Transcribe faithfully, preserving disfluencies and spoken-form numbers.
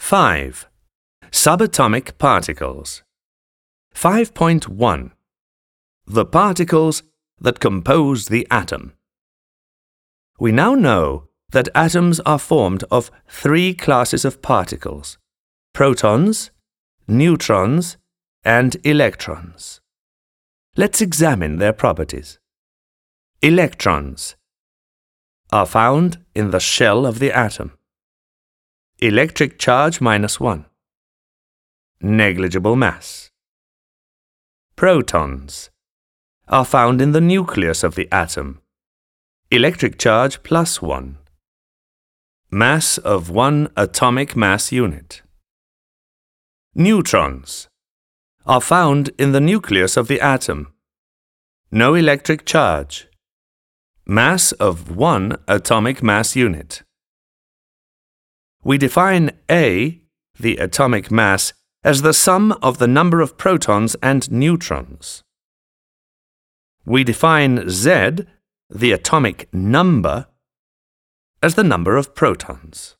five. Subatomic particles. five point one. The particles that compose the atom. We now know that atoms are formed of three classes of particles: protons, neutrons, and electrons. Let's examine their properties. Electrons are found in the shell of the atom. Electric charge minus one. Negligible mass. Protons are found in the nucleus of the atom. Electric charge plus one. Mass of one atomic mass unit. Neutrons are found in the nucleus of the atom. No electric charge. Mass of one atomic mass unit. We define A, the atomic mass, as the sum of the number of protons and neutrons. We define Z, the atomic number, as the number of protons.